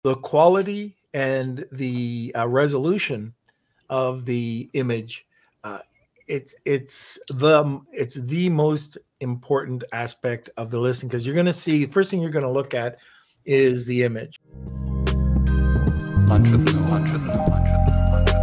the quality and the resolution of the image, uh, it's the most important aspect of the listing, because you're going to see, first thing you're going to look at is the image. Lunch with Noam. Lunch with Noam. Lunch with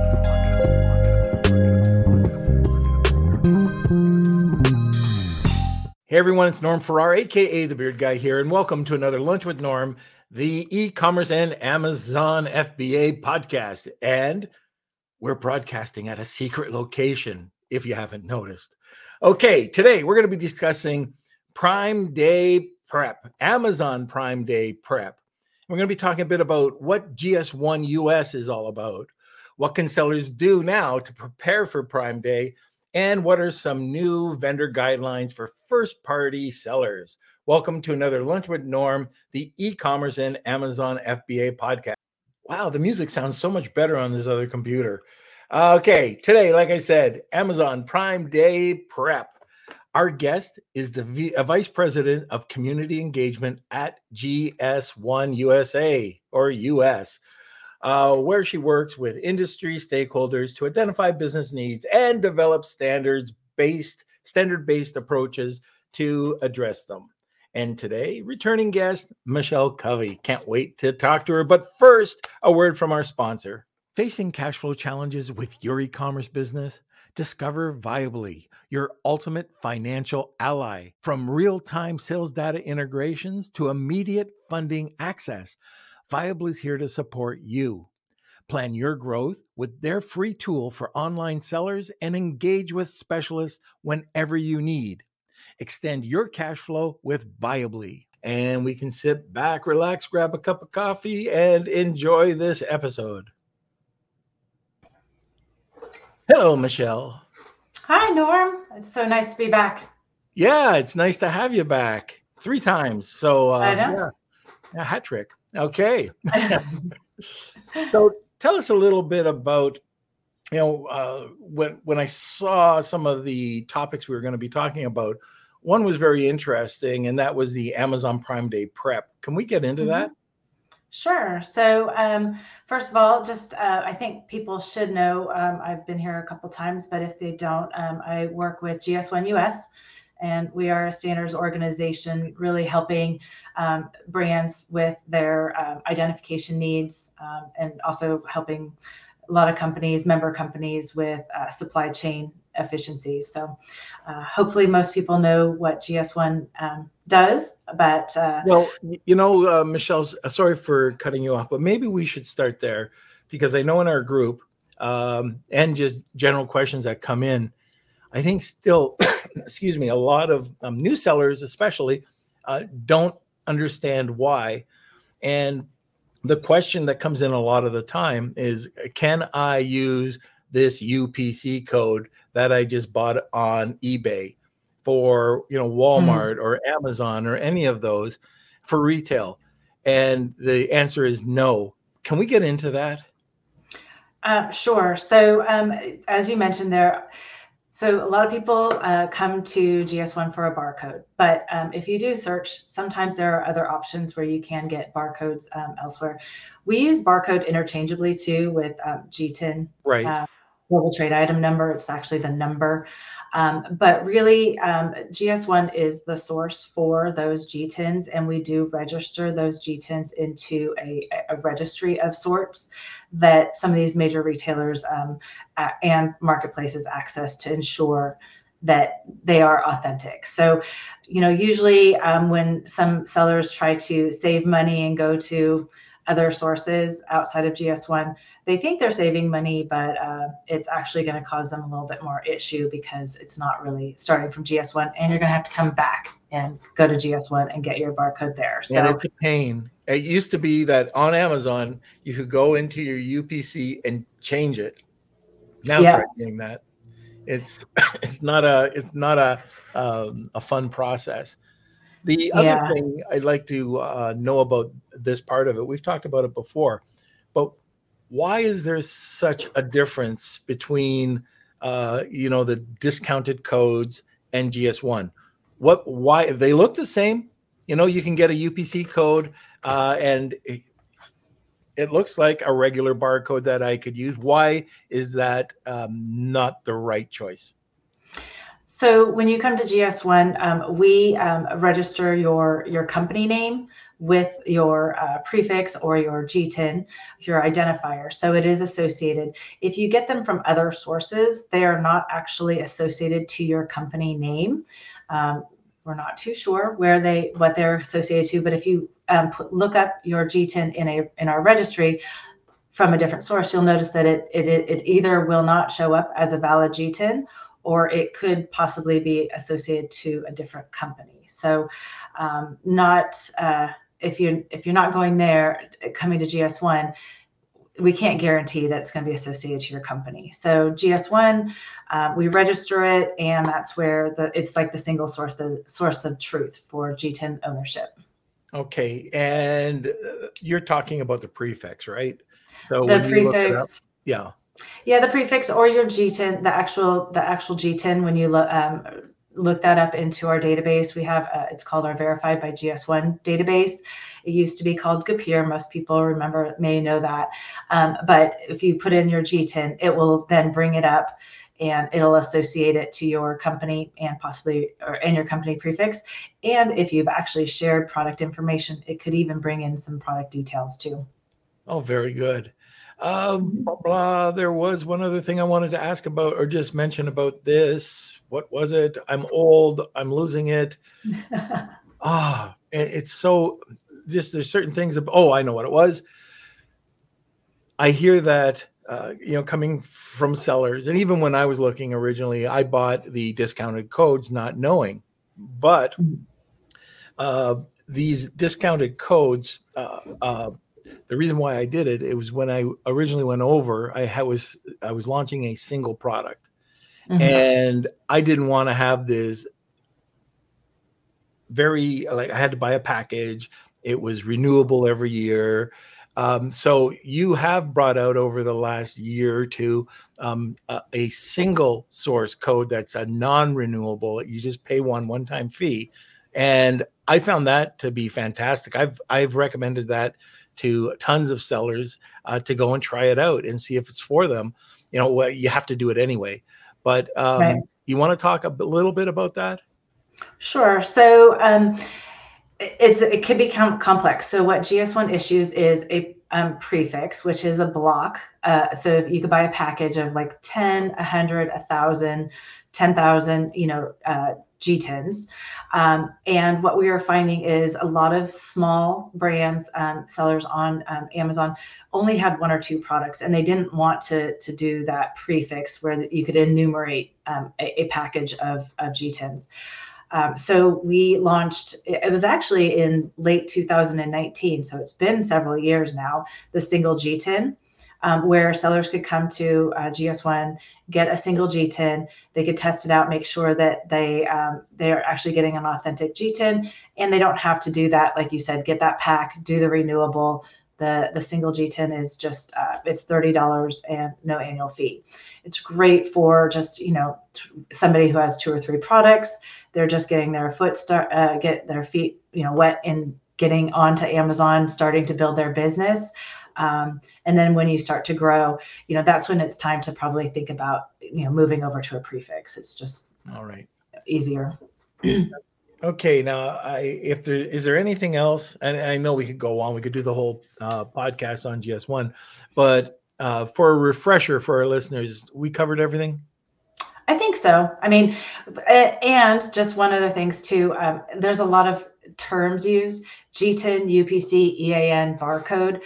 Hey everyone, it's Norm Farrar, aka the Beard Guy here, and welcome to another Lunch with Norm, the e-commerce and Amazon FBA podcast. And we're broadcasting at a secret location, if you haven't noticed. Okay, today we're going to be discussing Prime Day prep, Amazon Prime Day prep. We're going to be talking a bit about what GS1 US is all about, what can sellers do now to prepare for Prime Day, and what are some new vendor guidelines for first-party sellers. Welcome to another Lunch with Norm, the e-commerce and Amazon FBA podcast. Wow, the music sounds so much better on this other computer. Okay, today, like I said, Amazon Prime Day prep. Our guest is the Vice President of Community Engagement at GS1 USA, or US, where she works with industry stakeholders to identify business needs and develop standard-based approaches to address them. And today, returning guest, Michelle Covey. Can't wait to talk to her. But first, a word from our sponsor. Facing cash flow challenges with your e-commerce business? Discover Viably, your ultimate financial ally. From real-time sales data integrations to immediate funding access, Viably is here to support you. Plan your growth with their free tool for online sellers and engage with specialists whenever you need. Extend your cash flow with Viably. And we can sit back, relax, grab a cup of coffee, and enjoy this episode. Hello, Michelle. Hi, Norm. It's so nice to be back. Yeah, it's nice to have you back 3 times. So, I know. Yeah, a hat trick. Okay. So tell us a little bit about, when I saw some of the topics we were going to be talking about, one was very interesting, and that was the Amazon Prime Day prep. Can we get into that? Sure. So first of all, just I think people should know, I've been here a couple times, but if they don't, I work with GS1 US, and we are a standards organization really helping brands with their identification needs, and also helping a lot of companies, member companies, with supply chain efficiency. So hopefully most people know what GS1 does, but Michelle, sorry for cutting you off, but maybe we should start there, because I know in our group and just general questions that come in, I think still, excuse me, a lot of new sellers especially don't understand why. And the question that comes in a lot of the time is, can I use this UPC code that I just bought on eBay for, Walmart or Amazon or any of those for retail? And the answer is no. Can we get into that? Sure. So as you mentioned there, so a lot of people come to GS1 for a barcode, but if you do search, sometimes there are other options where you can get barcodes elsewhere. We use barcode interchangeably too with GTIN, right? Global Trade Item Number. It's actually the number. But really, GS1 is the source for those GTINs, and we do register those GTINs into a registry of sorts that some of these major retailers and marketplaces access to ensure that they are authentic. So, usually when some sellers try to save money and go to other sources outside of GS1, they think they're saving money, but it's actually going to cause them a little bit more issue, because it's not really starting from GS1, and you're going to have to come back and go to GS1 and get your barcode there. So and it's a pain. It used to be that on Amazon you could go into your UPC and change it. Now try doing that. It's not a fun process. The other thing I'd like to know about this part of it, we've talked about it before, but why is there such a difference between, the discounted codes and GS1? Why they look the same? You can get a UPC code, and it looks like a regular barcode that I could use. Why is that not the right choice? So when you come to GS1, we register your company name with your prefix or your GTIN, your identifier. So it is associated. If you get them from other sources, they are not actually associated to your company name. We're not too sure what they're associated to, but if you look up your GTIN in our registry from a different source, you'll notice that it either will not show up as a valid GTIN, or it could possibly be associated to a different company. So if you're not going there, coming to GS1, we can't guarantee that it's going to be associated to your company. So GS1, we register it, and that's where it's like the single source, the source of truth for GTIN ownership. Okay, and you're talking about the prefix, right? So the when prefix, you look it up, yeah. Yeah, the prefix or your GTIN, the actual GTIN. When you look that up into our database, we have it's called our Verified by GS1 database. It used to be called GAPIR. Most people may know that. But if you put in your GTIN, it will then bring it up, and it'll associate it to your company and possibly and your company prefix. And if you've actually shared product information, it could even bring in some product details too. Oh, very good. There was one other thing I wanted to ask about or just mention about this. What was it? I'm old. I'm losing it. It's so just there's certain things. I know what it was. I hear that, coming from sellers. And even when I was looking originally, I bought the discounted codes not knowing. But these discounted codes, the reason why I did it was when I originally went over, I was launching a single product, and I didn't want to have this I had to buy a package. It was renewable every year. So you have brought out over the last year or two a single source code that's a non-renewable. You just pay one-time fee, and I found that to be fantastic. I've recommended that to tons of sellers to go and try it out and see if it's for them. You have to do it anyway. But right. You want to talk a little bit about that? Sure. So it can be complex. So what GS1 issues is a prefix, which is a block. So you could buy a package of like 10, 100, 1,000, 10,000, GTINs. And what we are finding is a lot of small brands, sellers on Amazon only had one or two products, and they didn't want to do that prefix where you could enumerate a package of GTINs. So we launched, it was actually in late 2019, so it's been several years now, the single GTIN, where sellers could come to GS1, get a single GTIN, they could test it out, make sure that they're actually getting an authentic GTIN, and they don't have to do that, like you said, get that pack, do the renewable. The single GTIN is just, it's $30 and no annual fee. It's great for just, somebody who has 2 or 3 products. They're just getting their get their feet, wet in getting onto Amazon, starting to build their business. And then when you start to grow, that's when it's time to probably think about, moving over to a prefix. It's just all right, easier. Okay, now is there anything else? And I know we could go on. We could do the whole podcast on GS1, but for a refresher for our listeners, we covered everything. I think so. I mean, and just one other things too. There's a lot of terms used: GTIN, UPC, EAN, barcode.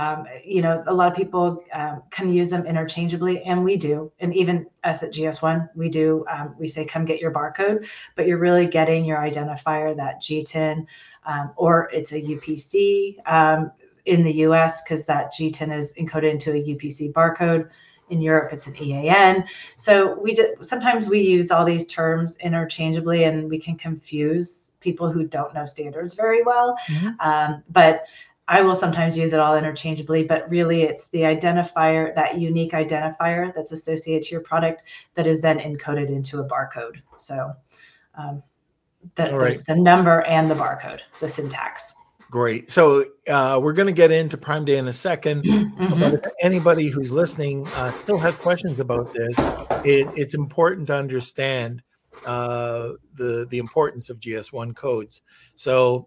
A lot of people can use them interchangeably, and we do. And even us at GS1, we do. We say, come get your barcode, but you're really getting your identifier, that GTIN, or it's a UPC in the US, because that GTIN is encoded into a UPC barcode. In Europe, it's an EAN. So sometimes we use all these terms interchangeably, and we can confuse people who don't know standards very well. But I will sometimes use it all interchangeably, but really it's the identifier, that unique identifier that's associated to your product, that is then encoded into a barcode. So there's the number and the barcode, the syntax. Great. So we're going to get into Prime Day in a second. But Mhm. if anybody who's listening still has questions about this, it's important to understand the importance of GS1 codes. So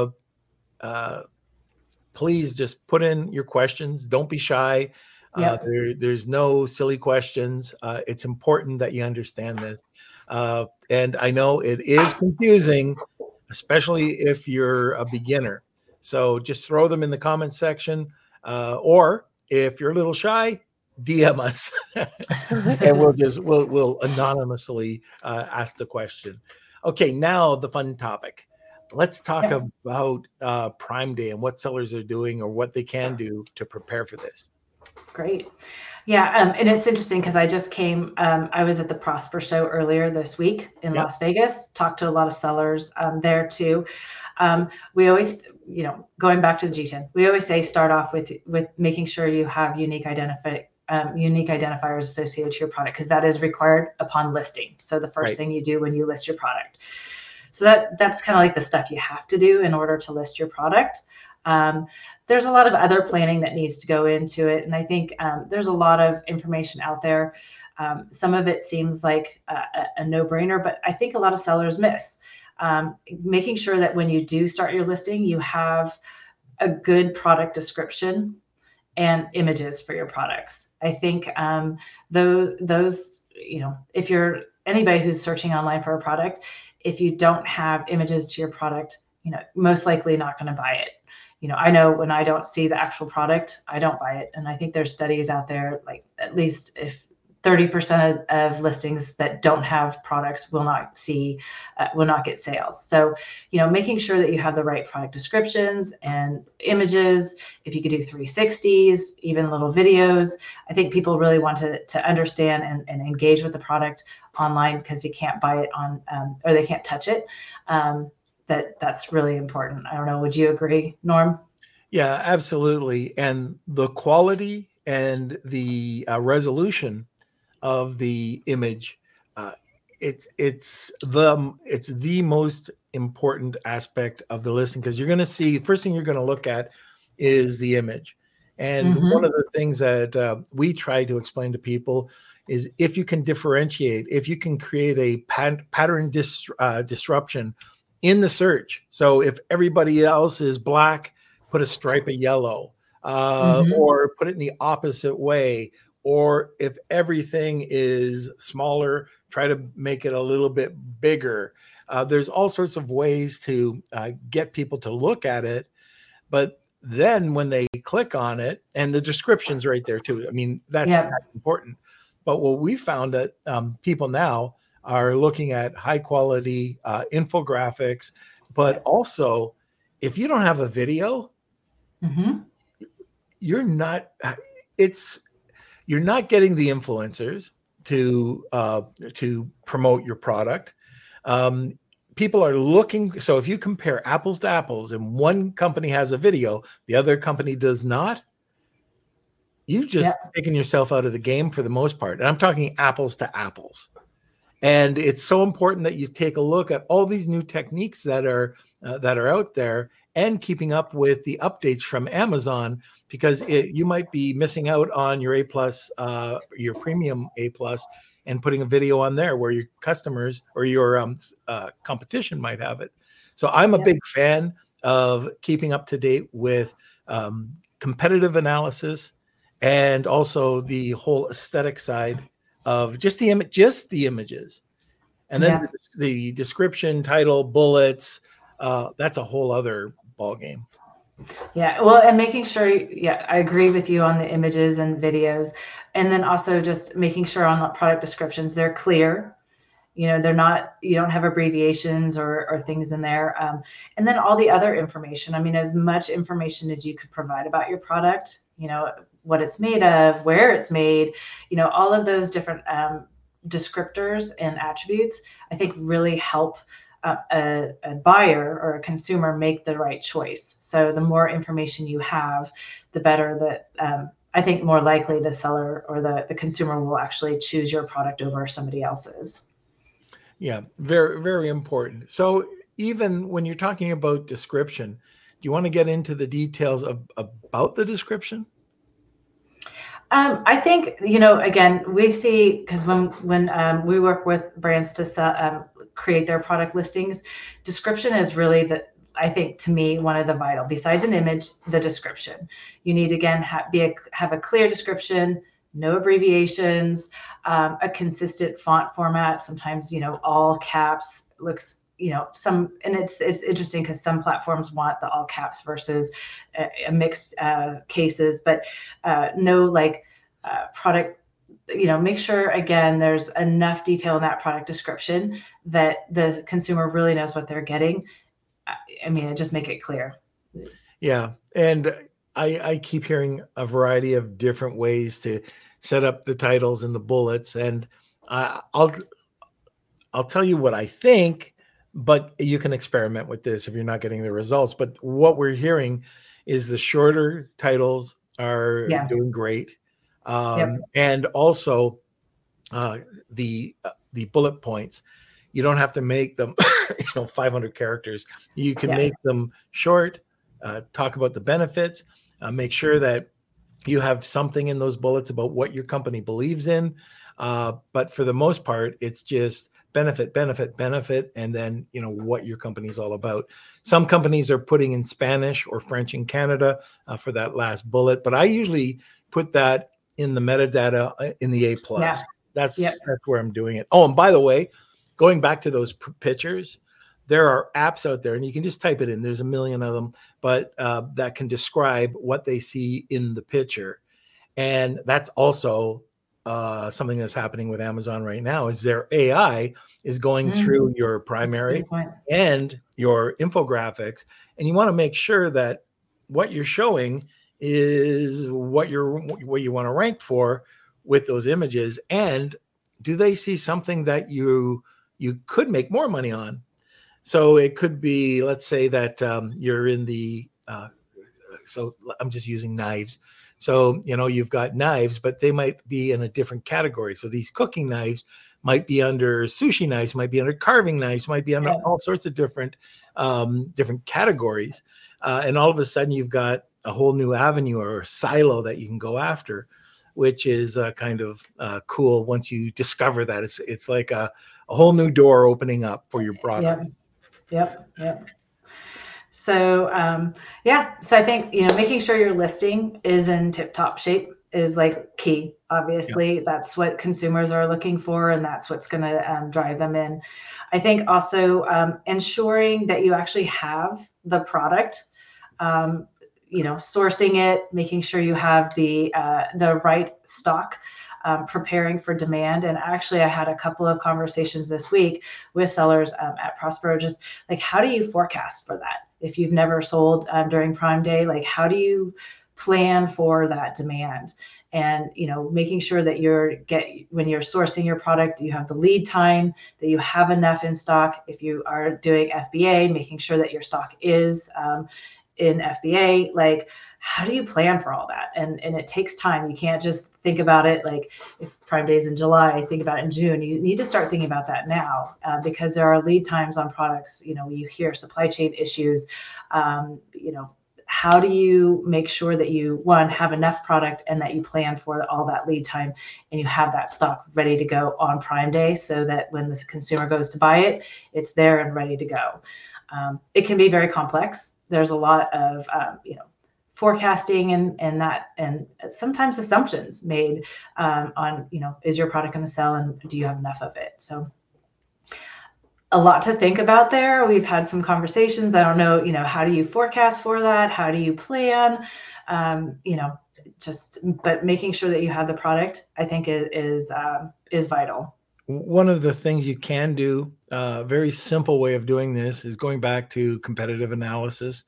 please just put in your questions. Don't be shy. Yep. There's no silly questions. It's important that you understand this. And I know it is confusing, especially if you're a beginner. So just throw them in the comments section, or if you're a little shy, DM us, and we'll anonymously ask the question. Okay, now the fun topic. Let's talk Yep. about Prime Day and what sellers are doing or what they can do to prepare for this. Great. Yeah, and it's interesting because I was at the Prosper Show earlier this week in Yep. Las Vegas, talked to a lot of sellers there too. We always, going back to the G10, we always say start off with making sure you have unique identifiers associated to your product, because that is required upon listing. So the first Right. thing you do when you list your product. So that's kind of like the stuff you have to do in order to list your product. There's a lot of other planning that needs to go into it. And I think there's a lot of information out there. Some of it seems like a no-brainer, but I think a lot of sellers miss. Making sure that when you do start your listing, you have a good product description and images for your products. I think those, if you're anybody who's searching online for a product, if you don't have images to your product, most likely not going to buy it. I know when I don't see the actual product, I don't buy it. And I think there's studies out there, like at least if 30% of listings that don't have products will not get sales. So, making sure that you have the right product descriptions and images. If you could do 360s, even little videos, I think people really want to understand and engage with the product online, because you can't buy it on, or they can't touch it. That's really important. I don't know. Would you agree, Norm? Yeah, absolutely. And the quality and the resolution of the image, it's the most important aspect of the listing, because you're going to see, first thing you're going to look at is the image. And one of the things that we try to explain to people is, if you can differentiate, if you can create a pattern disruption in the search. So if everybody else is black, put a stripe of yellow, or put it in the opposite way. Or if everything is smaller, try to make it a little bit bigger. There's all sorts of ways to get people to look at it. But then when they click on it, and the description's right there too. I mean, that's important. But what we found that people now are looking at high quality infographics, but also if you don't have a video, you're not getting the influencers to promote your product. People are looking. So if you compare apples to apples and one company has a video, the other company does not, you've just taken yourself out of the game for the most part. And I'm talking apples to apples. And it's so important that you take a look at all these new techniques that are out there, and keeping up with the updates from Amazon, because you might be missing out on your A+, your premium A+, and putting a video on there where your customers or your competition might have it. So I'm a big fan of keeping up to date with competitive analysis, and also the whole aesthetic side of just the images, and then the description, title, bullets. That's a whole other ball game. Yeah, well, and making sure, I agree with you on the images and videos, and then also just making sure on the product descriptions they're clear. They're not, you don't have abbreviations or things in there, and then all the other information. I mean, as much information as you could provide about your product. What it's made of, where it's made. All of those different descriptors and attributes, I think, really help a buyer or a consumer make the right choice. So the more information you have, the better that I think more likely the seller or the consumer will actually choose your product over somebody else's. Yeah, very, very important. So even when you're talking about description, you want to get into the details about the description? I think, again, we see, because when we work with brands to sell, create their product listings, description is really I think, to me, one of the vital, besides an image, the description. You need, again, have a clear description, no abbreviations, a consistent font format. Sometimes, all caps looks, and it's interesting because some platforms want the all caps versus a mixed cases, but no product, make sure, again, there's enough detail in that product description that the consumer really knows what they're getting. I mean, just make it clear. Yeah. And I keep hearing a variety of different ways to set up the titles and the bullets. And I'll tell you what I think, but you can experiment with this if you're not getting the results. But what we're hearing is the shorter titles are doing great. And also the bullet points. You don't have to make them 500 characters. You can make them short, talk about the benefits, make sure that you have something in those bullets about what your company believes in. But for the most part, it's just benefit, and then, what your company's all about. Some companies are putting in Spanish or French in Canada for that last bullet, but I usually put that in the metadata in the A+. That's where I'm doing it. Oh, and by the way, going back to those pictures, there are apps out there, and you can just type it in. There's a million of them, but that can describe what they see in the picture. And that's also something that's happening with Amazon right now, is their AI is going through your primary and your infographics. And you want to make sure that what you're showing is what you want to rank for with those images. And do they see something that you could make more money on? So it could be, let's say that you're in the, so I'm just using knives. So, you've got knives, but they might be in a different category. So these cooking knives might be under sushi knives, might be under carving knives, might be under all sorts of different categories. And all of a sudden you've got a whole new avenue or silo that you can go after, which is kind of cool once you discover that. It's like a whole new door opening up for your product. Yep. So, so I think, making sure your listing is in tip-top shape is key. Obviously, that's what consumers are looking for, and that's what's going to drive them in. I think also ensuring that you actually have the product, sourcing it, making sure you have the right stock, preparing for demand. And actually, I had a couple of conversations this week with sellers at Prospero, just how do you forecast for that? If you've never sold during Prime Day, how do you plan for that demand? And, making sure that when you're sourcing your product, you have the lead time, that you have enough in stock. If you are doing FBA, making sure that your stock is in FBA, how do you plan for all that? And it takes time. You can't just think about it if Prime Day is in July, think about it in June. You need to start thinking about that now because there are lead times on products. You hear supply chain issues. How do you make sure that you, one, have enough product and that you plan for all that lead time and you have that stock ready to go on Prime Day so that when the consumer goes to buy it, it's there and ready to go. It can be very complex. There's a lot of, forecasting and sometimes assumptions made on, is your product going to sell and do you have enough of it? So a lot to think about there. We've had some conversations. I don't know, how do you forecast for that? How do you plan? But making sure that you have the product, I think is vital. One of the things you can do, a very simple way of doing this, is going back to competitive analysis.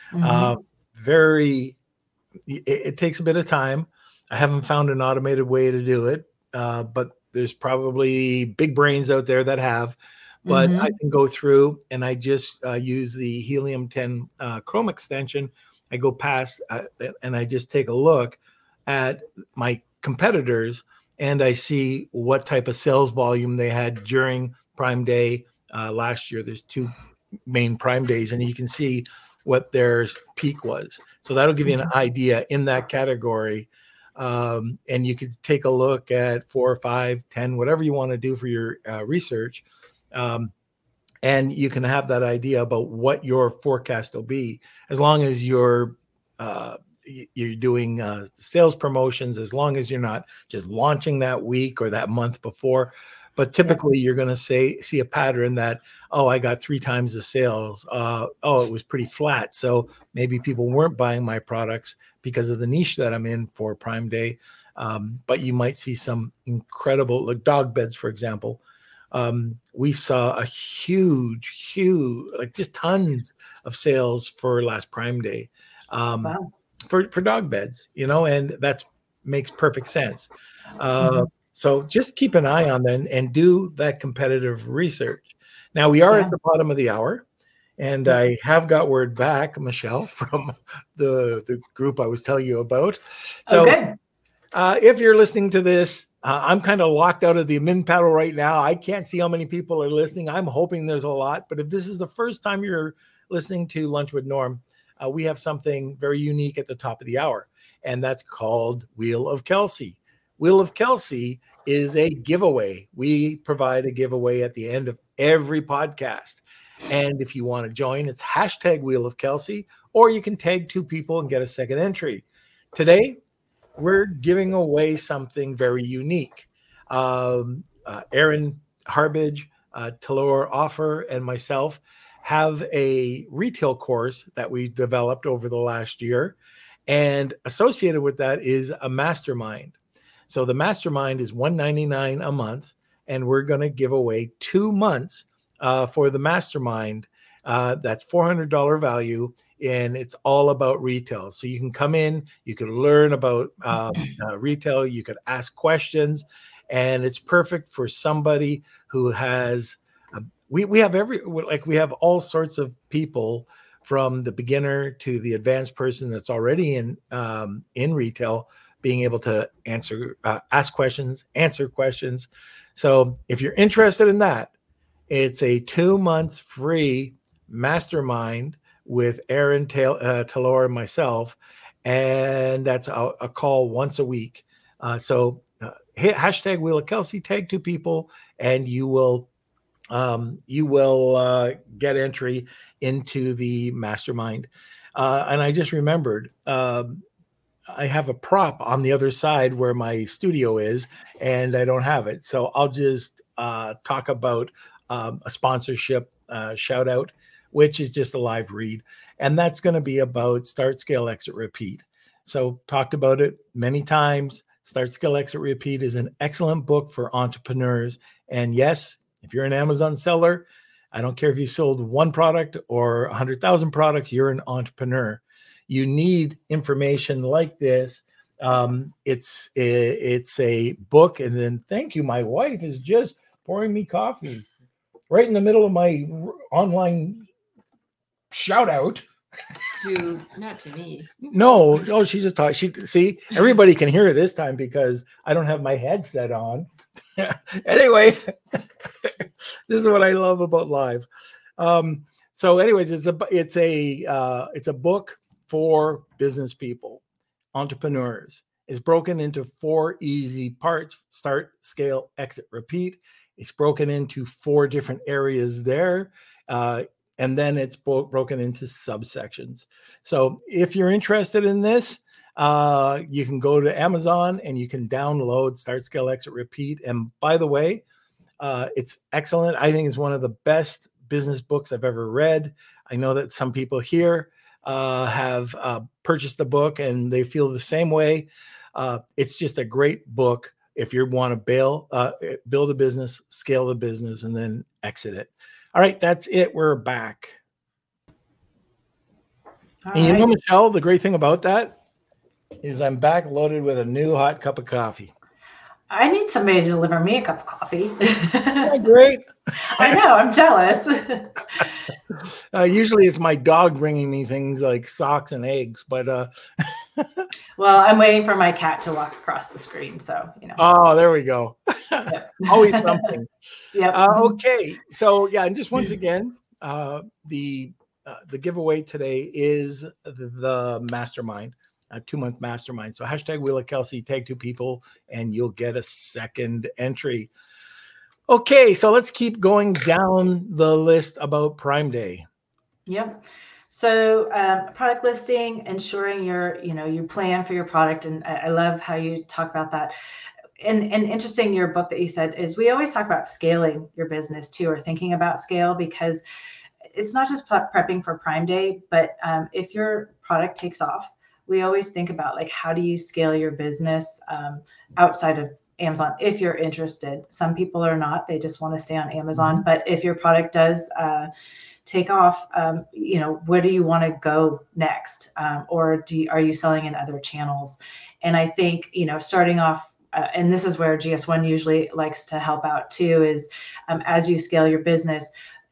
It takes a bit of time. I haven't found an automated way to do it, but there's probably big brains out there that have. But I can go through and I just use the Helium 10 Chrome extension. I go past and I just take a look at my competitors and I see what type of sales volume they had during Prime Day last year. There's two main Prime Days, and you can see what their peak was. So that'll give you an idea in that category. And you could take a look at 4, 5, 10, whatever you want to do for your research. And you can have that idea about what your forecast will be, as long as you're doing sales promotions, as long as you're not just launching that week or that month before. But typically you're going to see a pattern that, oh, I got 3 times the sales. Oh, it was pretty flat. So maybe people weren't buying my products because of the niche that I'm in for Prime Day. But you might see some incredible, like dog beds, for example. We saw a huge, like just tons of sales for last Prime Day for dog beds, and that makes perfect sense. So just keep an eye on them and do that competitive research. Now we are at the bottom of the hour, and I have got word back, Michelle, from the group I was telling you about. So if you're listening to this, I'm kind of locked out of the admin panel right now. I can't see how many people are listening. I'm hoping there's a lot, but if this is the first time you're listening to Lunch with Norm, we have something very unique at the top of the hour, and that's called Wheel of Kelsey. Wheel of Kelsey is a giveaway. We provide a giveaway at the end of every podcast. And if you want to join, it's hashtag Wheel of Kelsey, or you can tag 2 people and get a second entry. Today, we're giving away something very unique. Aaron Harbage, Talor Offer, and myself have a retail course that we developed over the last year. And associated with that is a mastermind. So the mastermind is $199 a month, and we're going to give away 2 months for the mastermind. That's $400 value, and it's all about retail. So you can come in, you can learn about retail, you could ask questions, and it's perfect for somebody who has. We have all sorts of people, from the beginner to the advanced person that's already in retail, being able to ask questions, answer questions. So if you're interested in that, it's a 2-month free mastermind with Aaron Talor and myself, and that's a call once a week. So hit hashtag Wheel of Kelsey, tag 2 people, and you will get entry into the mastermind. And I just remembered, I have a prop on the other side where my studio is, and I don't have it. So I'll just talk about a sponsorship shout out, which is just a live read. And that's going to be about Start, Scale, Exit, Repeat. So talked about it many times. Start, Scale, Exit, Repeat is an excellent book for entrepreneurs. And yes, if you're an Amazon seller, I don't care if you sold 1 product or 100,000 products, you're an entrepreneur. You need information like this. It's a book. And then thank you. My wife is just pouring me coffee right in the middle of my online shout out. Not to me. No, she's a talk. See, everybody can hear it this time because I don't have my headset on. Anyway, this is what I love about live. So anyways, it's a book for business people, entrepreneurs. It's broken into 4 easy parts: start, scale, exit, repeat. It's broken into 4 different areas there. And then it's broken into subsections. So if you're interested in this, you can go to Amazon and you can download Start, Scale, Exit, Repeat. And by the way, it's excellent. I think it's one of the best business books I've ever read. I know that some people here have purchased the book and they feel the same way. It's just a great book if you want to build a business, scale the business, and then exit it. All right, that's it. We're back. And you know, Michelle, the great thing about that is I'm back loaded with a new hot cup of coffee. I need somebody to deliver me a cup of coffee. Oh, great. I know, I'm jealous. Usually it's my dog bringing me things like socks and eggs, but well, I'm waiting for my cat to walk across the screen, so you know. Oh, there we go. Yep. Always something. Yep. Okay, so yeah, and just once again, the the giveaway today is the mastermind, a 2-month mastermind. So hashtag Wheel of Kelsey, tag 2 people, and you'll get a second entry. Okay, so let's keep going down the list about Prime Day. Yep. So product listing, ensuring you plan for your product. And I love how you talk about that. And interesting, your book that you said is we always talk about scaling your business too, or thinking about scale, because it's not just prepping for Prime Day, but if your product takes off, we always think about like, how do you scale your business outside of Amazon if you're interested. Some people are not, they just want to stay on Amazon. But if your product does take off, where do you want to go next? Or are you selling in other channels? And I think, starting off, and this is where GS1 usually likes to help out too, is as you scale your business,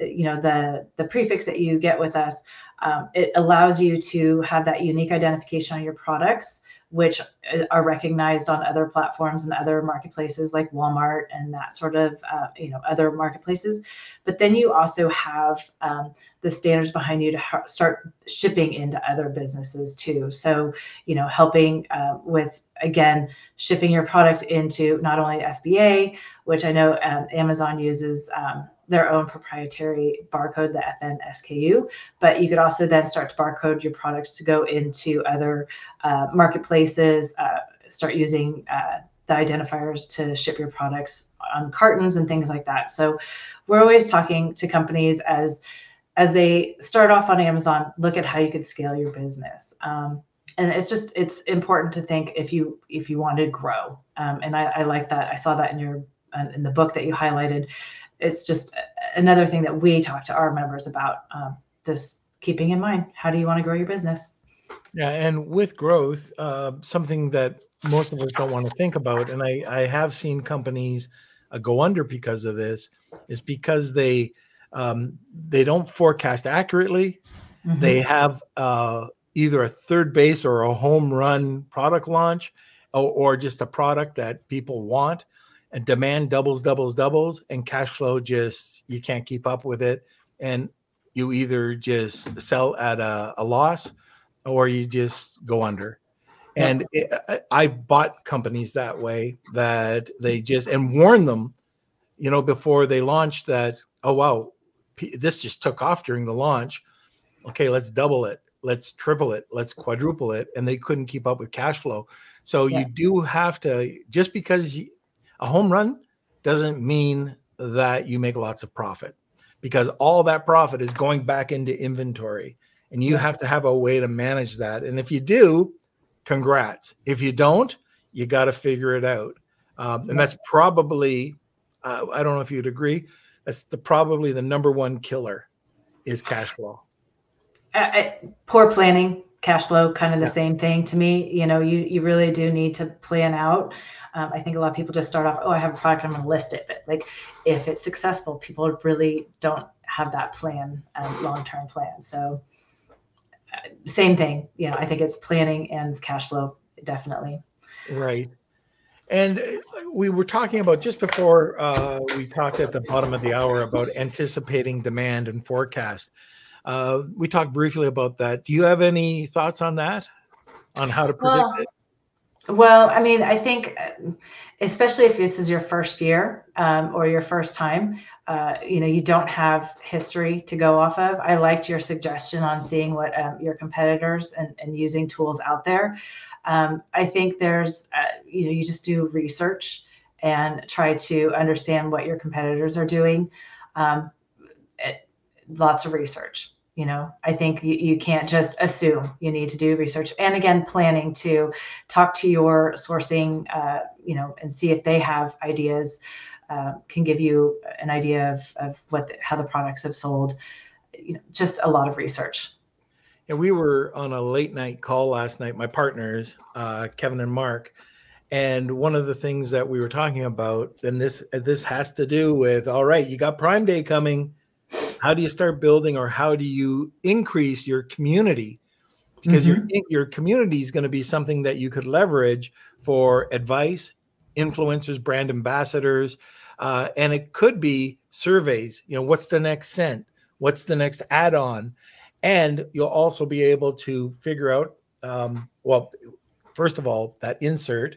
the prefix that you get with us, it allows you to have that unique identification on your products, which are recognized on other platforms and other marketplaces like Walmart and that sort of, other marketplaces. But then you also have the standards behind you to start shipping into other businesses too. So, helping with, again, shipping your product into not only FBA, which I know Amazon uses their own proprietary barcode, the FN SKU, but you could also then start to barcode your products to go into other marketplaces, start using the identifiers to ship your products on cartons and things like that. So we're always talking to companies as they start off on Amazon, look at how you could scale your business. And it's important to think if you want to grow. And I like that. I saw that in the book that you highlighted. It's just another thing that we talk to our members about, just keeping in mind, how do you want to grow your business? Yeah, and with growth, something that most of us don't want to think about, and I have seen companies go under because of this, is because they don't forecast accurately. Mm-hmm. They have either a third base or a home run product launch, or just a product that people want, and demand doubles, and cash flow you can't keep up with it. And you either just sell at a loss or you just go under. And I've bought companies that way, that they just, and warn them, before they launch that, oh, wow, this just took off during the launch. Okay, let's double it. Let's triple it. Let's quadruple it. And they couldn't keep up with cash flow. So you do have to, just because a home run doesn't mean that you make lots of profit, because all that profit is going back into inventory, and you have to have a way to manage that. And if you do, congrats. If you don't, you got to figure it out. And that's probably, I don't know if you'd agree, that's probably the number one killer is cash flow. Poor planning, cash flow, kind of the same thing to me. You really do need to plan out. I think a lot of people just start off, I have a product, I'm going to list it. But like, if it's successful, people really don't have that plan, long-term plan. So same thing. I think it's planning and cash flow, definitely. Right. And we were talking about, just before we talked at the bottom of the hour, about anticipating demand and forecast. We talked briefly about that. Do you have any thoughts on that, on how to predict it? Well, I mean, I think, especially if this is your first year or your first time, you don't have history to go off of. I liked your suggestion on seeing what your competitors and using tools out there. I think there's, you just do research and try to understand what your competitors are doing. Lots of research. I think you can't just assume. You need to do research, and again, planning to talk to your sourcing, and see if they have ideas, can give you an idea of how the products have sold. Just a lot of research. And we were on a late night call last night, my partners, Kevin and Mark, and one of the things that we were talking about, and this has to do with, all right, you got Prime Day coming. How do you start building, or how do you increase your community? Because your community is going to be something that you could leverage for advice, influencers, brand ambassadors, and it could be surveys. What's the next scent? What's the next add-on? And you'll also be able to figure out, well, first of all, that insert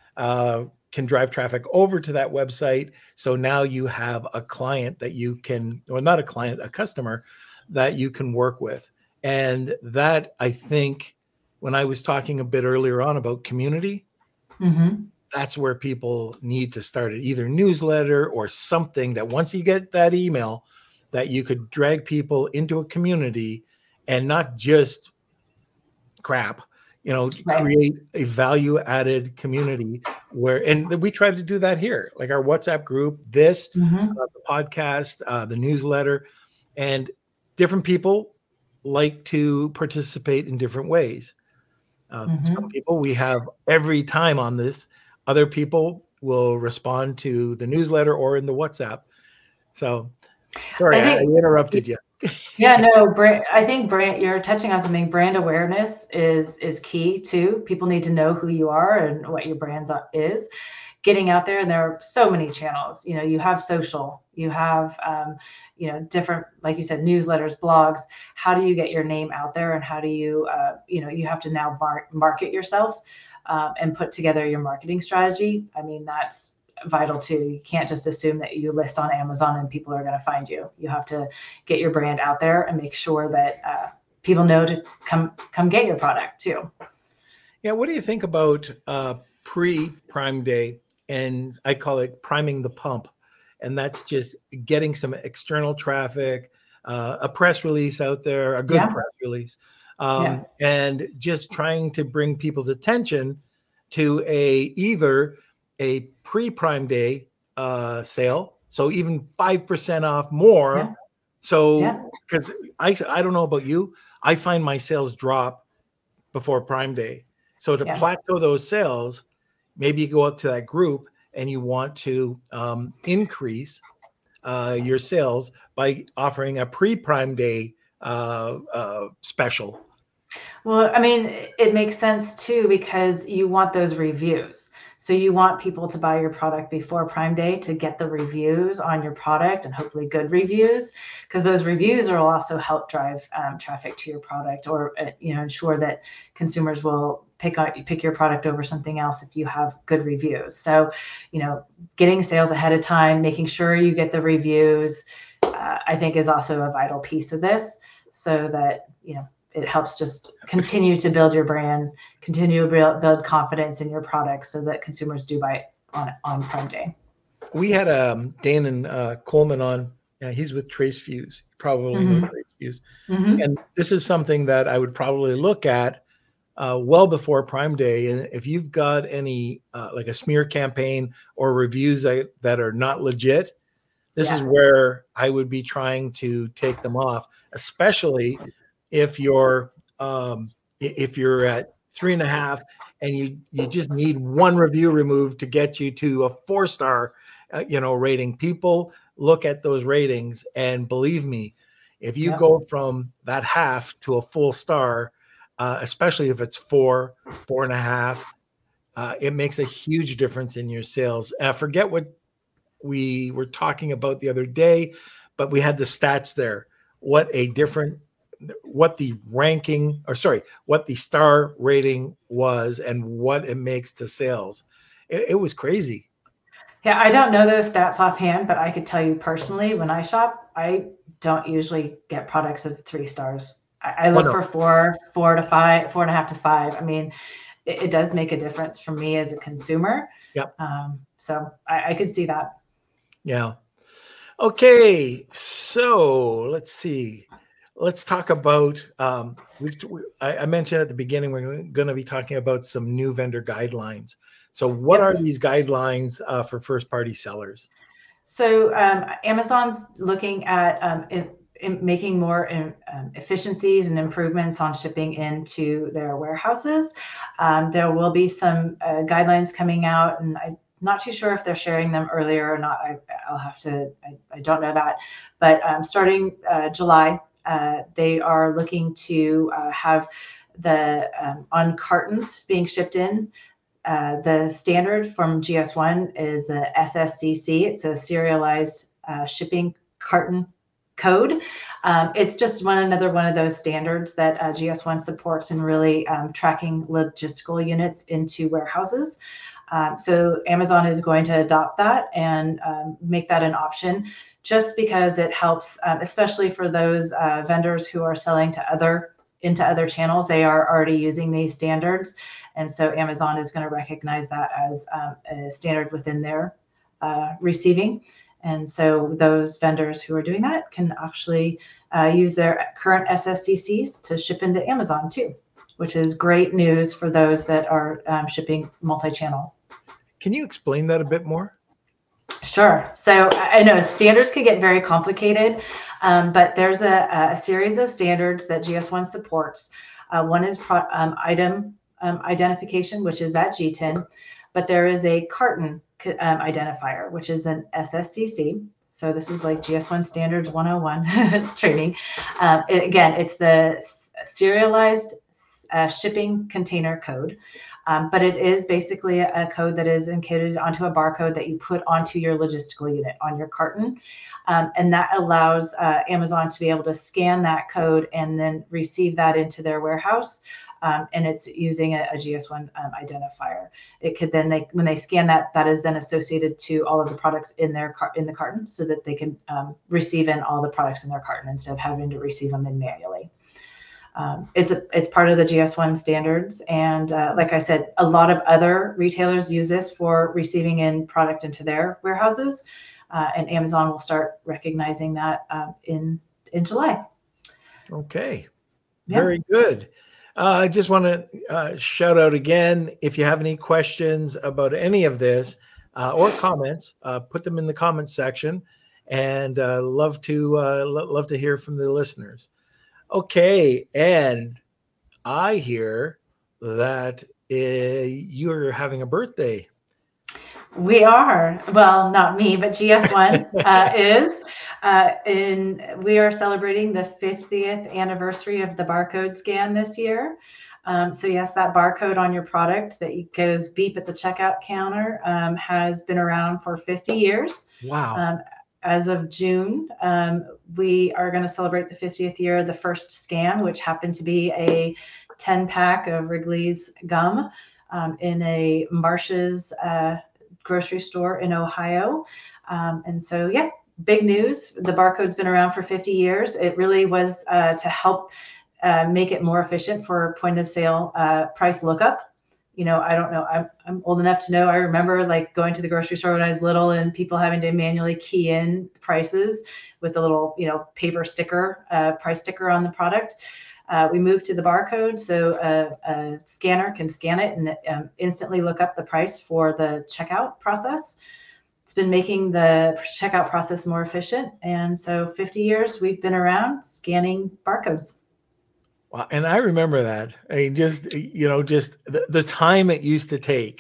can drive traffic over to that website. So now you have a client that you can, or not a client, a customer that you can work with. And that, I think, when I was talking a bit earlier on about community, that's where people need to start it, either newsletter or something that once you get that email, that you could drag people into a community and not just crap, Right. create a value added community where, and we try to do that here, like our WhatsApp group, the podcast, the newsletter, and different people like to participate in different ways. Some people we have every time on this, other people will respond to the newsletter or in the WhatsApp. So sorry, I interrupted you. Yeah, no, I think you're touching on something. Brand awareness is key too. People need to know who you are and what your brand is. Getting out there, and there are so many channels. You have social, you have different, like you said, newsletters, blogs. How do you get your name out there, and how do you you have to now market yourself and put together your marketing strategy. I mean, that's vital too. You can't just assume that you list on Amazon and people are going to find you. You have to get your brand out there and make sure that people know to come get your product too. Yeah. What do you think about pre-Prime Day? And I call it priming the pump. And that's just getting some external traffic, a press release out there, a good press release, and just trying to bring people's attention to either a pre-Prime Day sale, so even 5% off more. Yeah. So, because I don't know about you, I find my sales drop before Prime Day. So to plateau those sales, maybe you go up to that group and you want to increase your sales by offering a pre-Prime Day special. Well, I mean, it makes sense too, because you want those reviews. So you want people to buy your product before Prime Day to get the reviews on your product, and hopefully good reviews, because those reviews will also help drive traffic to your product, or ensure that consumers will pick your product over something else if you have good reviews. So, getting sales ahead of time, making sure you get the reviews, I think is also a vital piece of this, so that it helps just continue to build your brand, continue to build confidence in your product, so that consumers do buy it on Prime Day. We had Danon Coleman on. He's with TraceFuse. You probably know TraceFuse. And this is something that I would probably look at well before Prime Day. And if you've got any like a smear campaign or reviews that are not legit, this is where I would be trying to take them off, especially if you're at 3.5 and you just need one review removed to get you to a 4-star rating. People look at those ratings, and believe me, if you go from that half to a full star, especially if it's 4.5, it makes a huge difference in your sales. And I forget what we were talking about the other day, but we had the stats there. What the star rating was and what it makes to sales. It was crazy. Yeah, I don't know those stats offhand, but I could tell you personally, when I shop, I don't usually get products of 3 stars. I look for 4 to 5, 4.5 to 5. I mean, it does make a difference for me as a consumer. Yep. So I could see that. Yeah. Okay. So let's see. Let's talk about, I mentioned at the beginning, we're going to be talking about some new vendor guidelines. So what are these guidelines for first-party sellers? So Amazon's looking at making more efficiencies and improvements on shipping into their warehouses. There will be some guidelines coming out, and I'm not too sure if they're sharing them earlier or not. I don't know that. But starting July, they are looking to have the on cartons being shipped in. The standard from GS1 is a SSCC. It's a serialized shipping carton code. It's just another one of those standards that GS1 supports in really tracking logistical units into warehouses. So Amazon is going to adopt that and make that an option, just because it helps, especially for those vendors who are selling into other channels. They are already using these standards, and so Amazon is going to recognize that as a standard within their receiving. And so those vendors who are doing that can actually use their current SSCCs to ship into Amazon too, which is great news for those that are shipping multi-channel. Can you explain that a bit more? Sure. So I know standards can get very complicated, but there's a series of standards that GS1 supports. One is item identification, which is that G10, but there is a carton identifier, which is an SSCC. So this is like GS1 Standards 101 training. It's the serialized shipping container code. But it is basically a code that is encoded onto a barcode that you put onto your logistical unit on your carton. And that allows Amazon to be able to scan that code and then receive that into their warehouse. And it's using a GS1 identifier. It could then, when they scan that, that is then associated to all of the products in the carton, so that they can receive in all the products in their carton instead of having to receive them in manually. It's part of the GS1 standards. And like I said, a lot of other retailers use this for receiving in product into their warehouses. And Amazon will start recognizing that in July. Okay, Yeah. very good. I just want to shout out again, if you have any questions about any of this or comments, put them in the comments section, and love to hear from the listeners. Okay, and I hear that you're having a birthday. We are. Well, not me, but GS1 is. We are celebrating the 50th anniversary of the barcode scan this year. So yes, that barcode on your product that goes beep at the checkout counter has been around for 50 years. Wow. As of June, we are going to celebrate the 50th year of the first scan, which happened to be a 10-pack of Wrigley's gum in a Marsh's grocery store in Ohio. And so, yeah, big news. The barcode's been around for 50 years. It really was to help make it more efficient for point of sale price lookup. You know, I don't know. I'm old enough to know. I remember like going to the grocery store when I was little and people having to manually key in prices with the little, paper sticker, price sticker on the product. We moved to the barcode, so a scanner can scan it and instantly look up the price for the checkout process. It's been making the checkout process more efficient. And so 50 years we've been around scanning barcodes. Wow. And I remember that. I mean, just the time it used to take,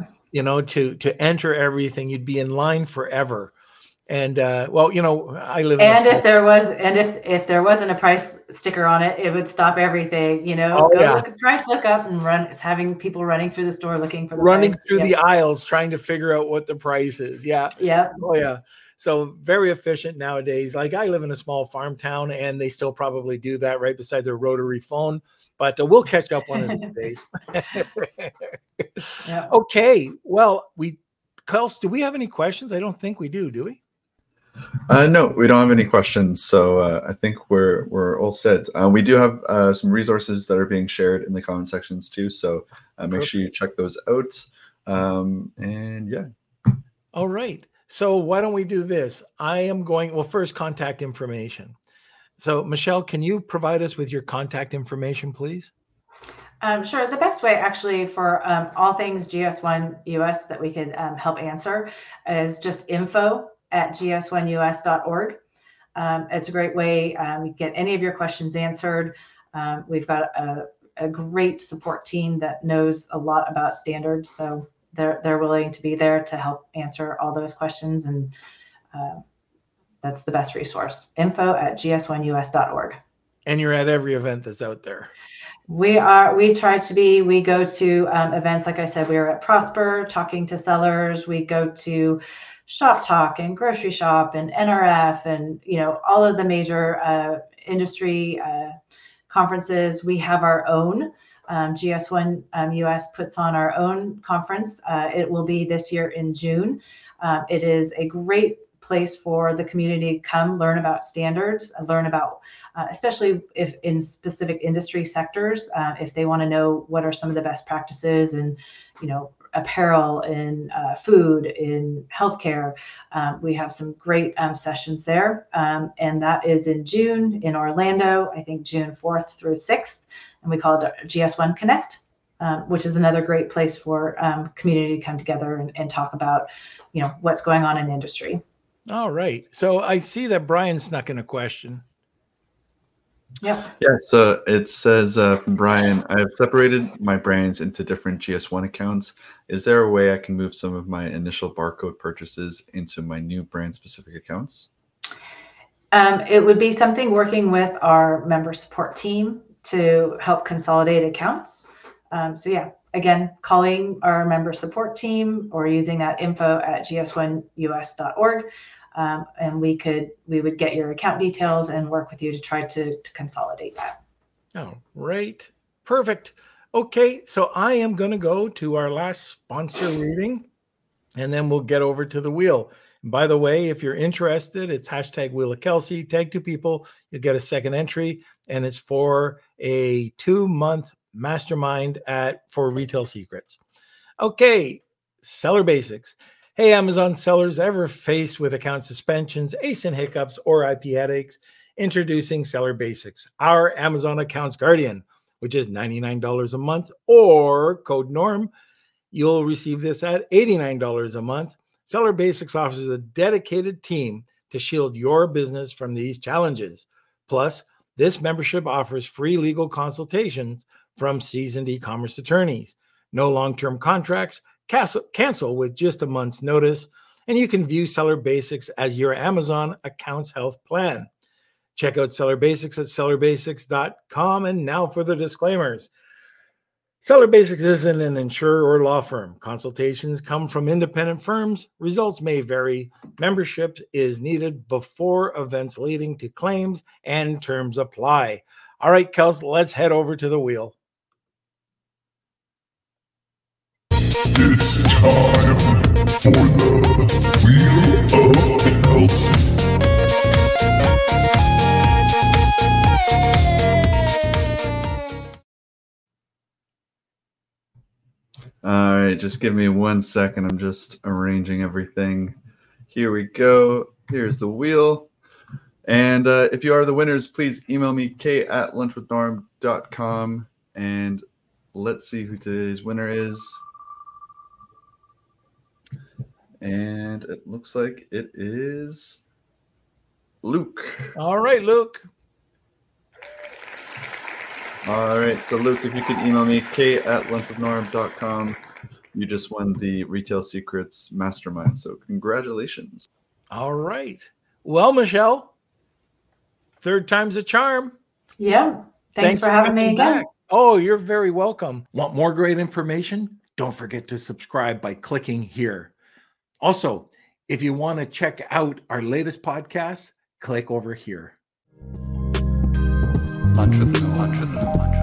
to enter everything. You'd be in line forever. And I live in if there wasn't a price sticker on it, it would stop everything, look at price lookup and having people running through the store looking for the running price. through the aisles trying to figure out what the price is. Yeah. Oh yeah. So very efficient nowadays. Like I live in a small farm town and they still probably do that right beside their rotary phone, but we'll catch up one of these days. Yeah. Okay. Well, Kels, do we have any questions? I don't think we do we? No, we don't have any questions. So I think we're all set. We do have some resources that are being shared in the comment sections too. So make sure you check those out. And yeah. All right. So why don't we do this? First, contact information. So Michelle, can you provide us with your contact information, please? Sure. The best way actually for all things GS1 US that we could help answer is just info@gs1us.org. It's a great way you get any of your questions answered. We've got a great support team that knows a lot about standards. So they're willing to be there to help answer all those questions. And that's the best resource, info@gs1us.org. And you're at every event that's out there. We try to be. We go to events, like I said, we are at Prosper talking to sellers. We go to Shop Talk and Grocery Shop and NRF and, all of the major industry conferences. We have our own. GS1 US puts on our own conference. It will be this year in June. It is a great place for the community to come learn about standards, learn about, especially if in specific industry sectors, if they want to know what are some of the best practices in, apparel, in food, in healthcare. We have some great sessions there. And that is in June in Orlando, I think June 4th through 6th. And we call it GS1 Connect, which is another great place for community to come together and talk about, what's going on in industry. All right. So I see that Brian snuck in a question. Yeah. Yeah. So it says from Brian, I have separated my brands into different GS1 accounts. Is there a way I can move some of my initial barcode purchases into my new brand specific accounts? It would be something working with our member support team to help consolidate accounts. So yeah, again, calling our member support team or using that info@gs1us.org. And we would get your account details and work with you to try to consolidate that. Oh, right. Perfect. Okay. So I am going to go to our last sponsor reading and then we'll get over to the wheel. And by the way, if you're interested, it's hashtag Wheel of Kelsey, tag 2 people, you'll get a second entry. And it's for a 2-month mastermind for Retail Secrets. Okay. Seller Basics. Hey, Amazon sellers, ever faced with account suspensions, ASIN hiccups, or IP headaches? Introducing Seller Basics, our Amazon Accounts Guardian, which is $99 a month, or code NORM. You'll receive this at $89 a month. Seller Basics offers a dedicated team to shield your business from these challenges. Plus, this membership offers free legal consultations from seasoned e-commerce attorneys. No long-term contracts. Cancel with just a month's notice, and you can view Seller Basics as your Amazon Accounts Health Plan. Check out Seller Basics at sellerbasics.com. And now for the disclaimers. Seller Basics isn't an insurer or law firm. Consultations come from independent firms. Results may vary. Membership is needed before events leading to claims, and terms apply. All right, Kels, let's head over to the wheel. It's time for the Wheel of Kelsey. All right, just give me 1 second. I'm just arranging everything. Here we go. Here's the wheel. And if you are the winners, please email me, k@lunchwithnorm.com. And let's see who today's winner is. And it looks like it is Luke. All right, Luke. All right. So, Luke, if you could email me, k@lunchwithnorm.com. You just won the Retail Secrets Mastermind. So, congratulations. All right. Well, Michelle, 3rd time's a charm. Yeah. Thanks for having me again. back. Oh, you're very welcome. Want more great information? Don't forget to subscribe by clicking here. Also, if you want to check out our latest podcast, click over here. Lunch with Norm.